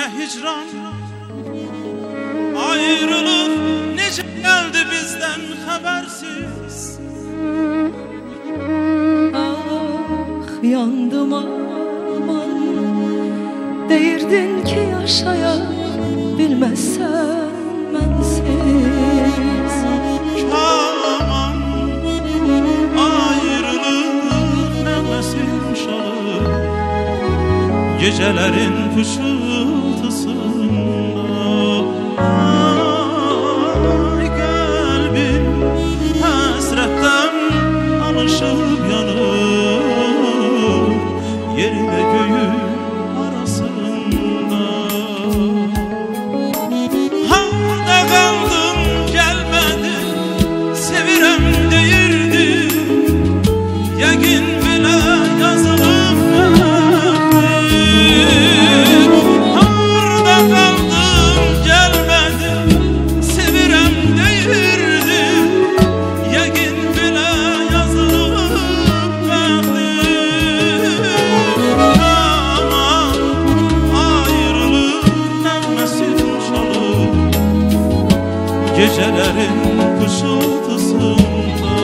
ne hicran, ayrılık nece geldi bizden habersiz. Ah yandım aman, deyirdin ki yaşaya bilmezsen bensiz. Aman ayrılık nəğməsin şalı, gecelerin fışıltısında. Ay kalbim hasretten alışıp yanır, yerle göğü arasında. Harda kaldım gelmedin, sevirem deyirdim, yəqin belə yazılıb mənim. Harda kaldım gelmedin, sevirem deyirdim, yəqin belə yazılıb mənim. Aman ayrılık nəğməsin şalı, gecelerin fışıltısında.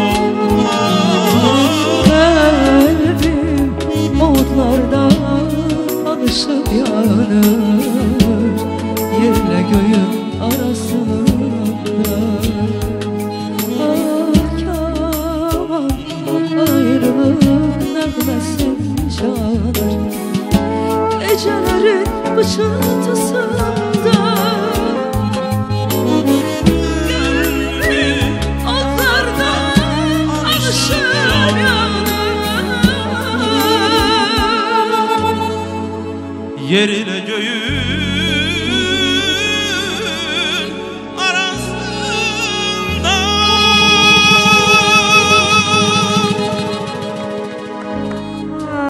Kalbim umutlarda alışıp yanır, yerle göğün arasında. Ah kaman ayrılık nəğməsin çalır, gecelerin fışıltısında. Yer ile göğü